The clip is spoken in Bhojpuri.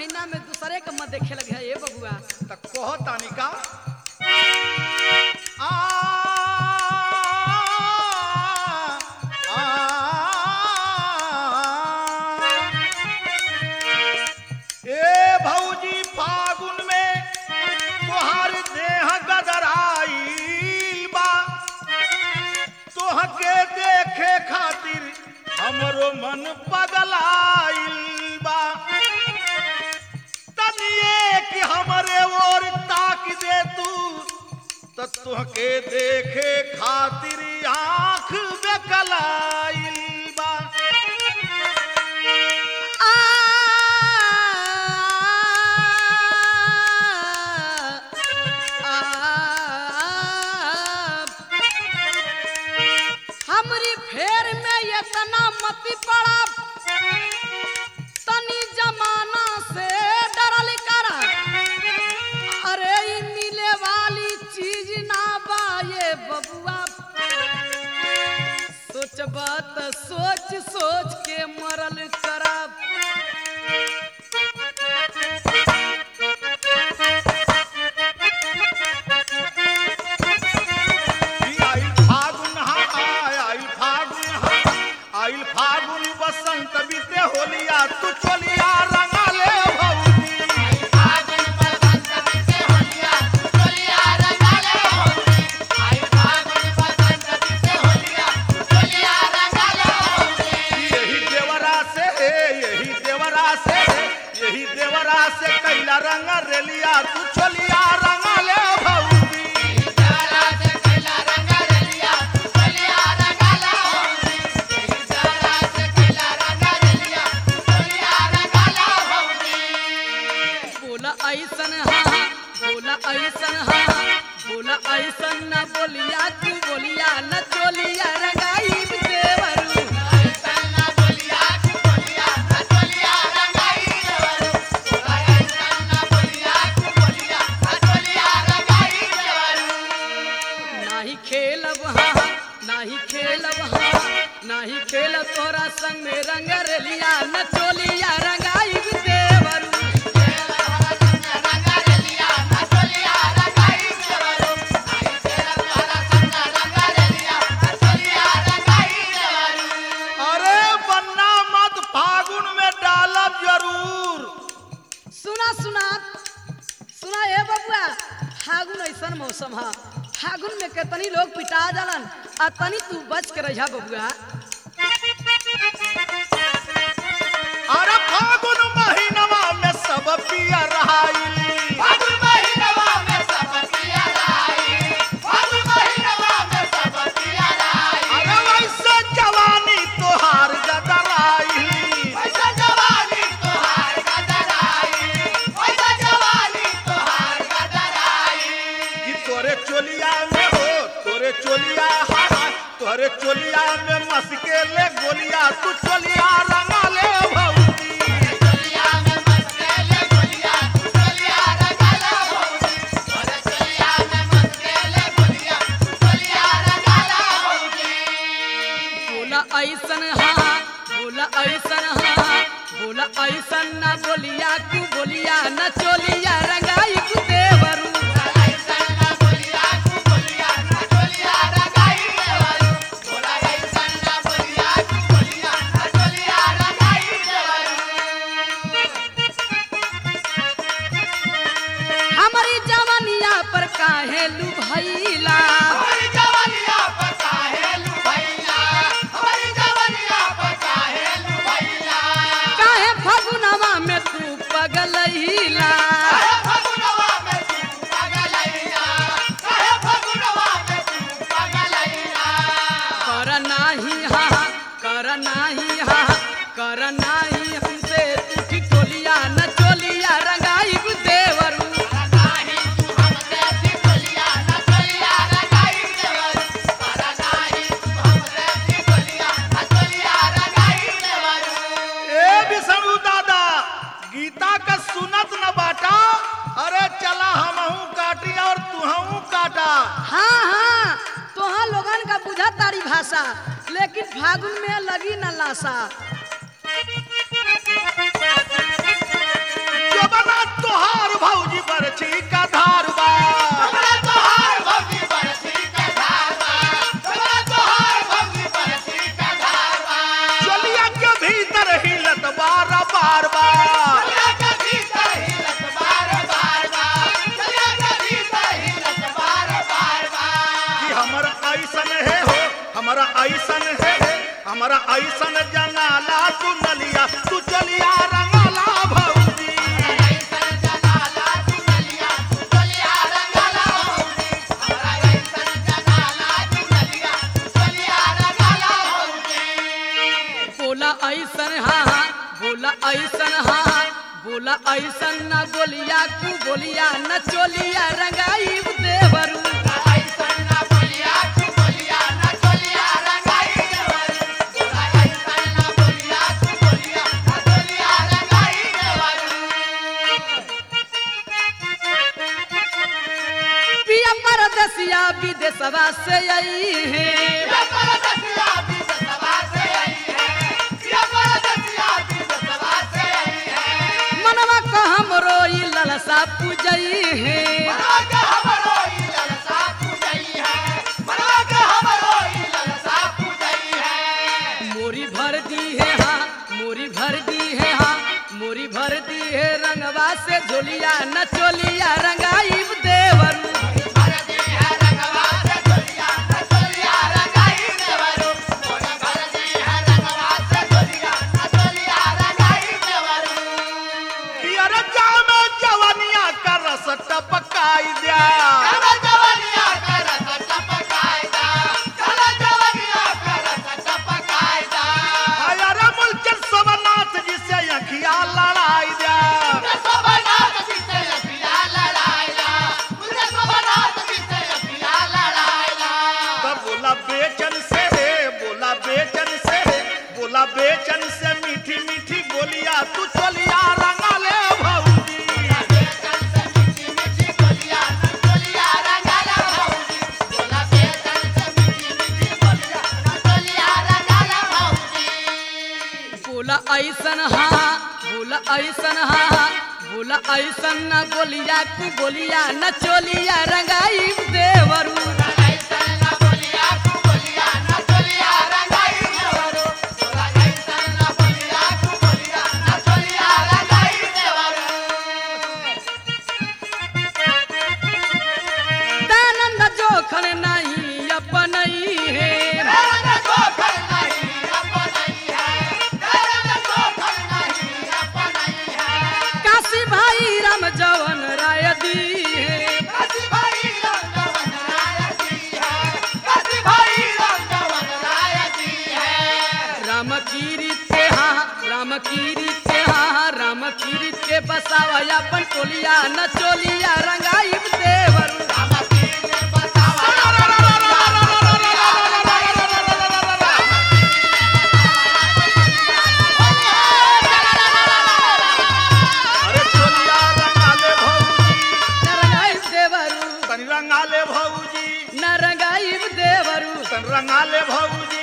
महीना में दूसरे के मत देखे लगे ये बबुआ। त कहो तानिका आ ए भौजी फागुन में तोहार देह गदराइल बा, तोहके देखे खातिर हमरो मन पगलाइल बा, तनिए कि हमरे ओर ताक दे तू त तोहके देखे खातिर आँख बेकलाइल बा। हमरी फेर में ये तना मती पड़ा, तनी जमाना से डरल करा। अरे ई मिले वाली चीज ना बा ये बबुआ, सोचबा त सोच सोच के मरल करा। आइल फागुन आइल फागुन बसंत बीते होलिया तू चलिया रंगा ले भौजी। फागुन बसंत बीते होलिया तू चलिया रंगा ले भौजी। फागुन बसंत बीते होलिया तू चलिया रंगा ले भौजी। यही देवरा से कैला रंग रेलिया तू चलिया रंगा ले भौजी। देवरा से कैला रंगा रेलिया तू चलिया रंगा ले भौजी। देवरा से कैला रंगा रेलिया तू चलिया रंगा ले भौजी। बोला ऐसन हाँ, बोला ऐसन हाँ, बोला ऐसन ना बोलिया तू बोलिया न चोलिया रंगाई देवरू। ऐसन ना बोलिया तू बोलिया न चलिया रंगाई देवरू। ऐसन ना बोलिया तू बोलिया न चलिया रंगाई देवरू। नाही खेलब हाँ, नाही खेलब हाँ, नाही खेलब तोरा संग में रंग रेलिया न चोलिया रंगाई देवरू। अरे बन्ना मत फागुन में डालब जरूर। सुना सुना सुना ए बबुआ, फागुन ऐसन मौसम है, फागुन में कितनी लोग पिटा जालन आ तनी तू बच के रहिया बबुआ। अरे फागुन महीनवा में सब पिया रहाइल। फागुन महीनवा में सब पिया रहाई। फागुन महीनवा में सब पिया रहाई। अरे वैसे जवानी तोहार गदराइल। वैसा जवानी तोहार गदराई। वैसा जवानी तोहार गदराई। कि तोरे चोलिया में हो, तोरे चोलिया हारा, तोरे चोलिया में मस्के ले गोलिया तू चोलिया रंगा ले भौजी। चलिया में मस्केले गोलिया तू चलिया रंगा ले भौजी। तोरे चलिया में मस्केले गोलिया तू चलिया रंगा ले भौजी। बोला ऐसन हाँ, बोला ऐसन हाँ, बोला ऐसन ना बोलिया तू बोलिया न चोलिया रंगाई देवरू। ऐसन ना बोलिया तू बोलिया न चलिया रंगाई देवरू। बोला ऐसन ना बोलिया तू बोलिया न चलिया रंगाई देवरू। हमारी जवानिया पर काहे लू भैला, हमारी जवानिया पर काहे लुभाइला। हमारी जवानिया पर काहे लुभाइला। काहे फगुनवा में तू पगलहिला। काहे फगुनवा में तू पगलैला। काहे फगुनवा में तू पगलैला। कर नाही हाँ, कर नाही हाँ, कर नाही हमसे तू ठिठोलिया न चोलिया रंगाई देवरू। नाही तू हमसे ठिठोलिया न चलिया रंगाई देवरू। नाही तू हमसे ठिठोलिया न चलिया रंगाई देवरू। ए विष्णु दादा गीता का सुनत न बाटा। अरे चला हमहू काटी और तुहू काटा। हाँ हाँ, तोहा लोगन का बुझा तारी भाषा, लेकिन फागुन में लगी न लाशा। जो ऐसन जनाला तू नलिया तू चलिया रंगाला भौजी ऐसन जनाला तू नलिया तू चलिया रंगाला भौजी हमरा ऐसन जनाला तू नलिया तू चलिया रंगाला भौजी बोला ऐसन हाँ बोला ऐसन हाँ बोला ऐसन न बोलिया तू बोलिया न चोलिया रंगाई देवरू ऐसन ना बोलिया तू बोलिया ना चलिया रंगाई देवरू ऐसन ना बोलिया तू बोलिया ना चलिया रंगाई देवरू पिया परदेसिया विदेशवा से आई है या परदेसिया भी सवा से आई है या परदेसिया भी सवा से आई है मनवा को हमरो ई ललसा पूजई है मनवा के हमरो ई ललसा पूजई है मनवा के हमरो ई ललसा पूजई है मोरी भर दी है हाँ मोरी भर दी है हाँ मोरी भर दी है रंगवा से झोलिया न चोलिया रंगाई देवरू भरती है रंगवा से चलिया ना चलिया रंगाई देवरू मोर भरती है रंगवा से चलिया ना चलिया रंगाई देवरू अरे जामे जवानिया का रस टपकाई दिया चला जवानिया का रस टपकायदा चला जवानिया का रस टपकायदा अरे मुलचन सोमनाथ जी से अखिया लड़ाई दिया मुझे सोमनाथ जी से अखियाँ लड़ाइला मुझे सोमनाथ जी से अखियाँ लड़ाइला तब बोला बेचन से बोला बेचन से मीठी मीठी बोलिया तू चलिया रंगाले भौजी बेचन से मीठी मीठी बोलिया ना चलिया रंगाला भौजी बोला बेचन से मीठी मीठी बोलिया ना चलिया रंगाला भौजी बोला ऐसन हाँ बोला ऐसन हाँ बोला ऐसन न बोलिया तू बोलिया न चोलिया रंगाई देवरू ऐसन ना बोलिया तू बोलिया ना चलिया रंगाई देवरू बोला ऐसन ना बोलिया तू बोलिया ना चलिया रंगाई देवरू दानंद जोखन नहीं अपनई है दर्द जोखन नहीं अपनाई है दर्द जोखन नहीं अपनाई है काशी भाई राम जवन राय दी है काशी भाई रंगवन राय जी है काशी भाई रंगवन राय जी है राम कीरित के हाँ राम कीरित के हाँ राम कीरित के बसावा अपन टोलिया न चोलिया रंगाई देवरू रामती ने बसावा अरे चलिया रंगाले भौजी न रंगाई देवरू तनी रंगाले भौजी न रंगाई देवरू तन रंगाले भौजी